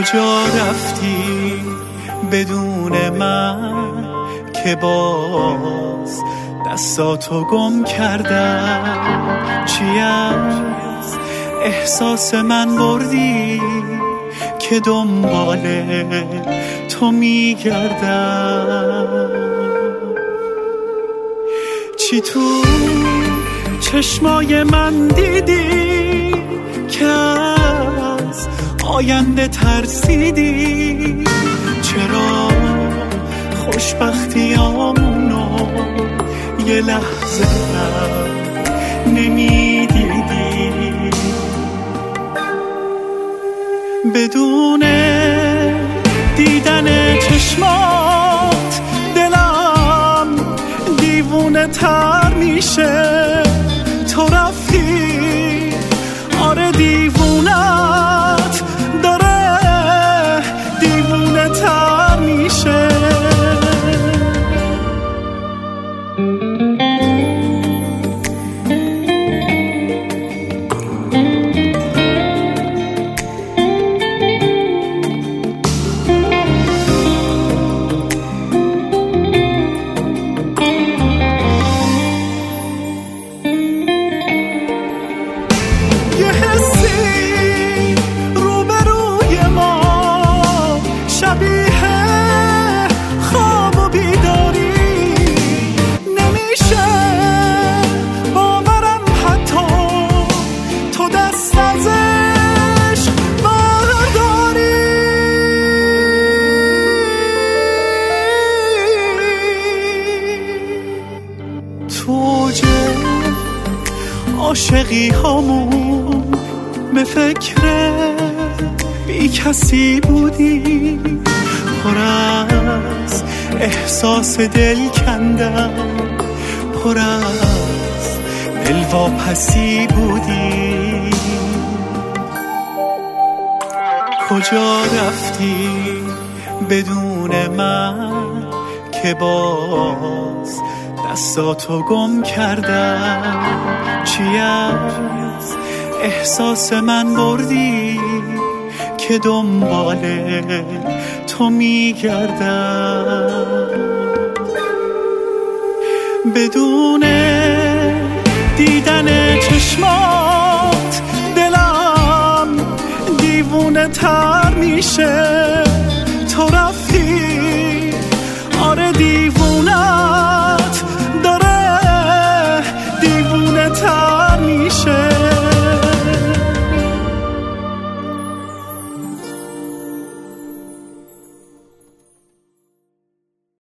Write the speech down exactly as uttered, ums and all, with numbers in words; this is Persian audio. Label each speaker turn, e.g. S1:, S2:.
S1: کجا رفتی بدون من که باز دستاتو گم کردم؟ چی از احساس من بردی که دنبال تو میگردم؟ چی تو چشمای من دیدی که از آینده ترسیدی؟ چرا خوشبختیامونو یه لحظه نمیدیدی؟ بدون دیدن چشمات دلم دیوونه تر میشه. تو رفتی، آره دیوونت داره دیوونه تر میشه. عاشقی همون به فکر بی کسی بودی، پر از احساس دل کندم، پر از دلواپسی بودی. کجا رفتی بدون من که باز دستاتو گم کردم؟ چی از احساس من بردی که دنبال تو میگردم؟ بدون دیدن چشمات دلم دیوونه تر میشه.